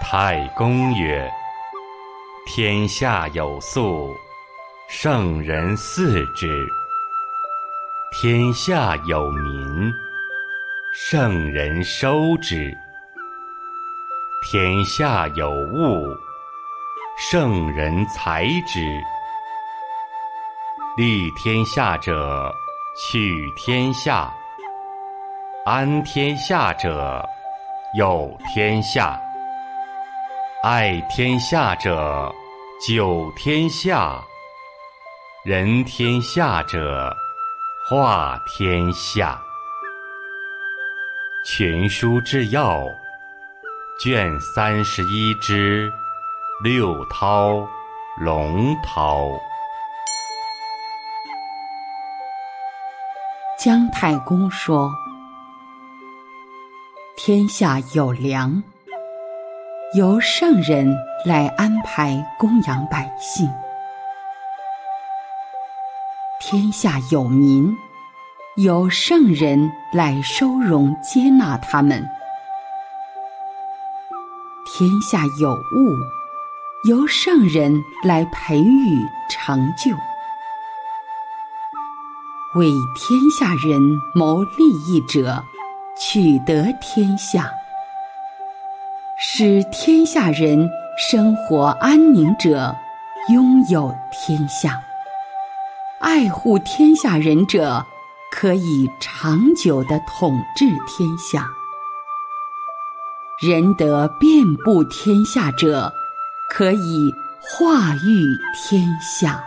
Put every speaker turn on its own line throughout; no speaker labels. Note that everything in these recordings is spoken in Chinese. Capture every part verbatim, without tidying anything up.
太公曰：天下有粟，圣人祀之；天下有民，圣人收之；天下有物，圣人裁之。立天下者，取天下；安天下者，有天下；爱天下者，久天下；人天下者，化天下。群书治要，卷三十一之六韬龙韬。
姜太公说：天下有粮，由圣人来安排供养百姓；天下有民，由圣人来收容接纳他们；天下有物，由圣人来培育成就。为天下人谋利益者，取得天下；使天下人生活安宁者，拥有天下；爱护天下人者，可以长久地统治天下；仁德遍布天下者，可以化育天下。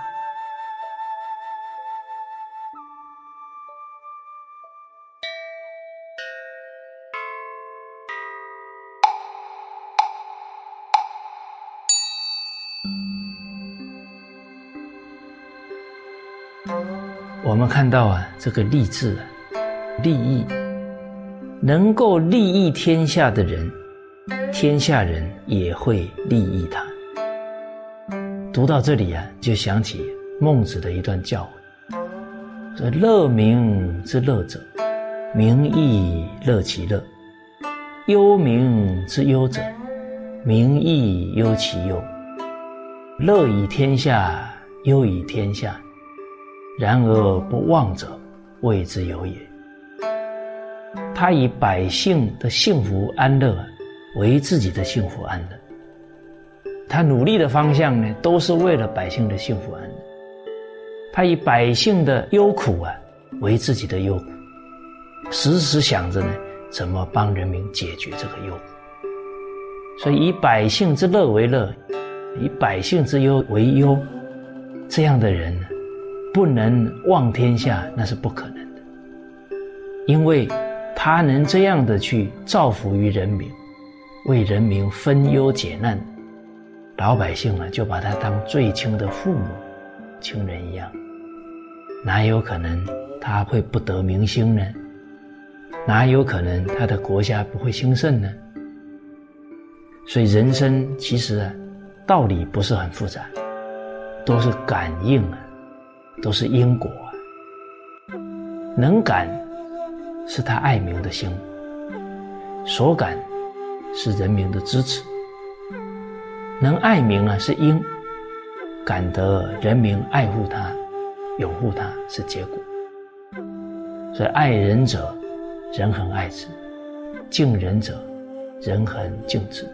我们看到啊，这个利字啊，利益，能够利益天下的人，天下人也会利益他。读到这里啊，就想起孟子的一段教诲，说乐民之乐者，民亦乐其乐；忧民之忧者，民亦忧其忧。乐以天下，忧以天下，然而不忘者，谓之有也。他以百姓的幸福安乐为自己的幸福安乐，他努力的方向呢，都是为了百姓的幸福安乐。他以百姓的忧苦啊为自己的忧苦，时时想着呢，怎么帮人民解决这个忧苦。所以以百姓之乐为乐，以百姓之忧为忧，这样的人呢，不能忘天下，那是不可能的。因为他能这样的去造福于人民，为人民分忧解难，老百姓啊就把他当最亲的父母亲人一样，哪有可能他会不得民心呢？哪有可能他的国家不会兴盛呢？所以人生其实啊，道理不是很复杂，都是感应啊，都是因果啊。能感是他爱民的心，所感是人民的支持。能爱民啊是因，感得人民爱护他、拥护他是结果。所以爱人者，人恒爱之；敬人者，人恒敬之。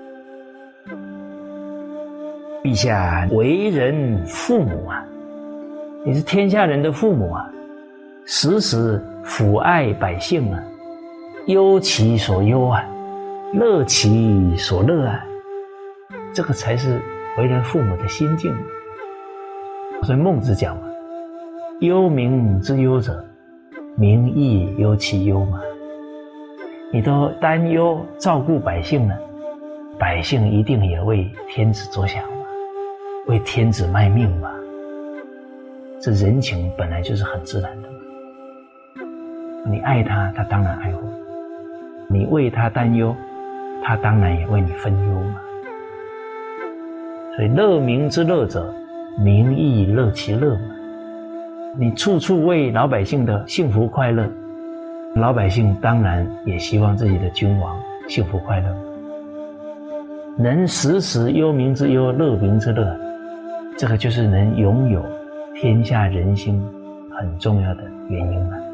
陛下为人父母啊，你是天下人的父母啊，时时抚爱百姓啊，忧其所忧啊，乐其所乐啊，这个才是为人父母的心境。所以孟子讲嘛，忧民之忧者，民亦忧其忧嘛。你都担忧照顾百姓了，百姓一定也为天子着想嘛，为天子卖命嘛。这人情本来就是很自然的嘛。你爱他，他当然爱护；你为他担忧，他当然也为你分忧嘛。所以乐民之乐者，民亦乐其乐嘛。你处处为老百姓的幸福快乐，老百姓当然也希望自己的君王幸福快乐。 能时时忧民之忧，乐民之乐，这个就是能拥有天下人心很重要的原因了。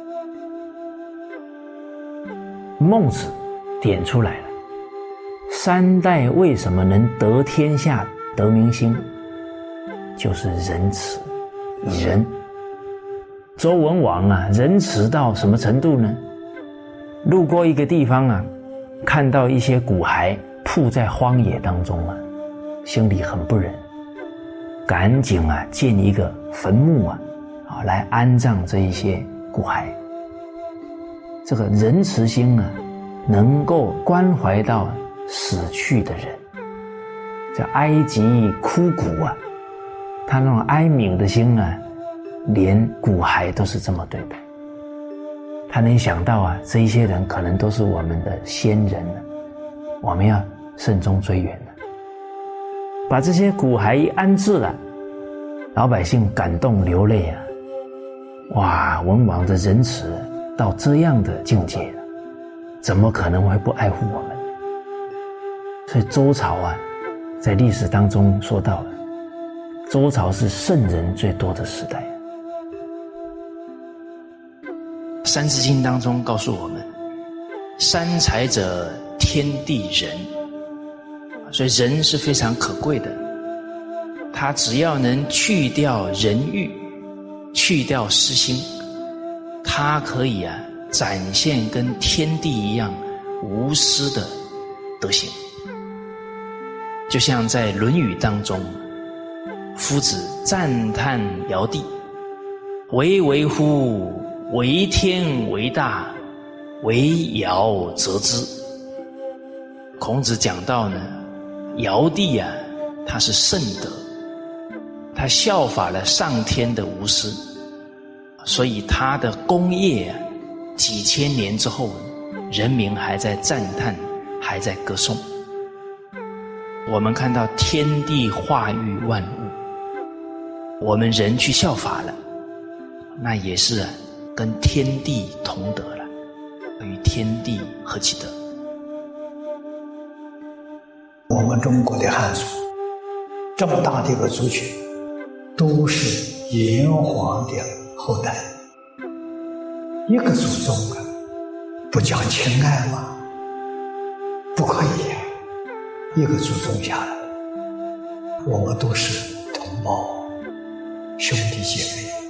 孟子点出来了，三代为什么能得天下得民心，就是仁慈以仁。周文王啊，仁慈到什么程度呢？路过一个地方啊，看到一些骨骸铺在荒野当中啊，心里很不忍，赶紧啊建一个坟墓啊，啊来安葬这一些骨骸。这个仁慈心啊，能够关怀到死去的人。这埃及枯骨啊，他那种哀悯的心啊，连骨骸都是这么对待。他能想到啊，这一些人可能都是我们的先人了，我们要慎终追远了。把这些骨骸一安置了，老百姓感动流泪啊！哇，文王的仁慈到这样的境界了，怎么可能会不爱护我们？所以周朝啊，在历史当中说到了，周朝是圣人最多的时代。
三字经当中告诉我们，三才者，天地人。所以人是非常可贵的，他只要能去掉人欲，去掉私心，他可以啊展现跟天地一样无私的德行。就像在《论语》当中，夫子赞叹尧帝，唯唯乎，为天为大，惟尧则之。孔子讲到呢，尧帝啊，他是圣德，他效法了上天的无私，所以他的功业啊，几千年之后，人民还在赞叹，还在歌颂。我们看到天地化育万物，我们人去效法了，那也是啊跟天地同德了，与天地合其德。
我们中国的汉族这么大的一个族群，都是炎黄的后代，一个祖宗啊，不讲情爱吗？不可以啊！一个祖宗下来，我们都是同胞兄弟姐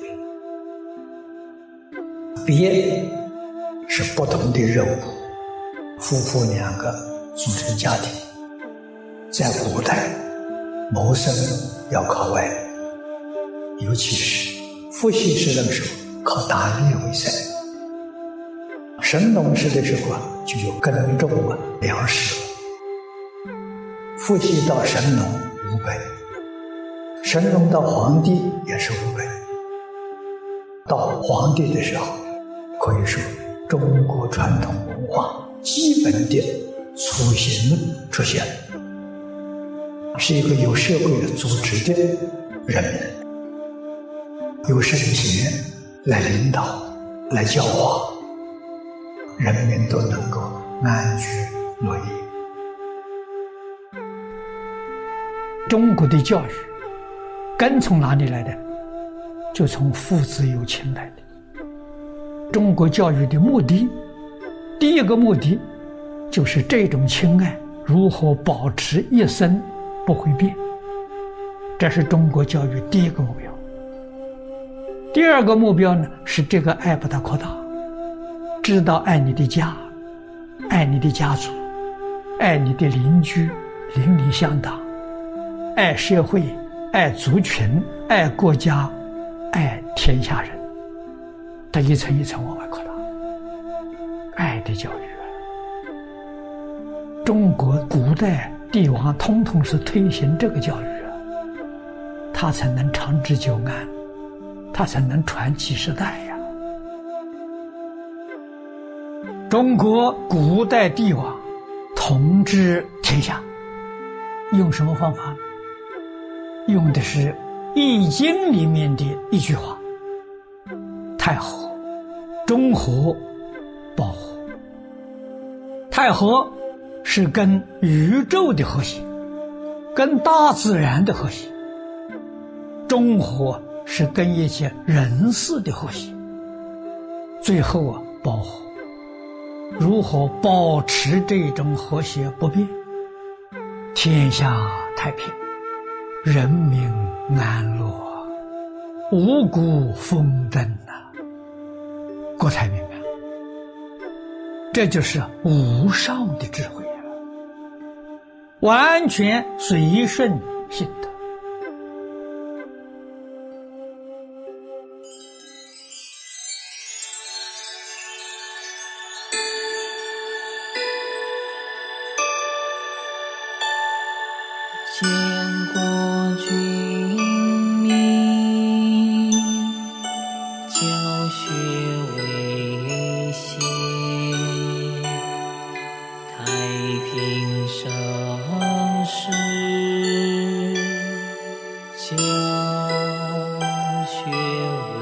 妹，别是不同的任务，夫妇两个组成家庭。在古代谋生要靠外力，尤其是父系氏那时候靠打猎为生，神农氏的时候啊就有耕种啊粮食，父系到神农五百，神农到黄帝也是五百，到黄帝的时候，可以说中国传统文化基本的雏形出现了，是一个有社会的组织的人民，有圣贤来领导来教化，人民都能够安居乐业。
中国的教育根从哪里来的？就从父子有情来的。中国教育的目的，第一个目的就是这种情爱如何保持一生不会变，这是中国教育第一个目标。第二个目标呢，是这个爱把它扩大，知道爱你的家，爱你的家族，爱你的邻居，邻里乡党，爱社会，爱族群，爱国家，爱天下人，它一层一层往外扩大。爱的教育啊，中国古代帝王统统是推行这个教育啊，他才能长治久安，他才能传几十代呀。中国古代帝王统治天下，用什么方法？用的是《易经》里面的一句话：太和、中和、保和。太和是跟宇宙的和谐，跟大自然的和谐；中和是跟一切人事的和谐。最后啊，保和。如何保持这种和谐不变？天下太平，人民安乐，五谷丰登啊，国泰民安。这就是无上的智慧啊，完全随顺性德。
见过君明，教学为先，太平盛世，教学为